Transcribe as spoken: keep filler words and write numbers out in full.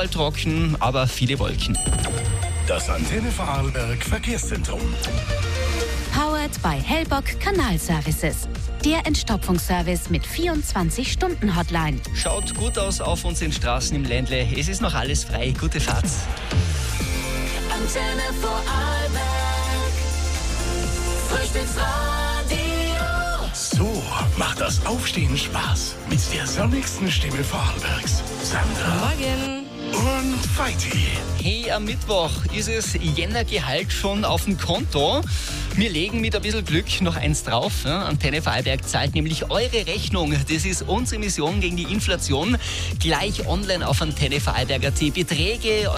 mal trocken, aber viele Wolken. Das Antenne Vorarlberg Verkehrszentrum. Powered by Hellbock Kanalservices. Der Entstopfungsservice mit vierundzwanzig Stunden Hotline. Schaut gut aus auf unseren Straßen im Ländle. Es ist noch alles frei. Gute Fahrt. Antenne Vorarlberg. Frühstücksradio. So macht das Aufstehen Spaß. Mit der sonnigsten Stimme Vorarlbergs. Sandra. Morgen. Und Feiti. Hey, am Mittwoch ist es Jännergehalt schon auf dem Konto. Wir legen mit ein bisschen Glück noch eins drauf. Ja, Antenne Vorarlberg zahlt nämlich eure Rechnung. Das ist unsere Mission gegen die Inflation. Gleich online auf Antenne Vorarlberg punkt at. Beträge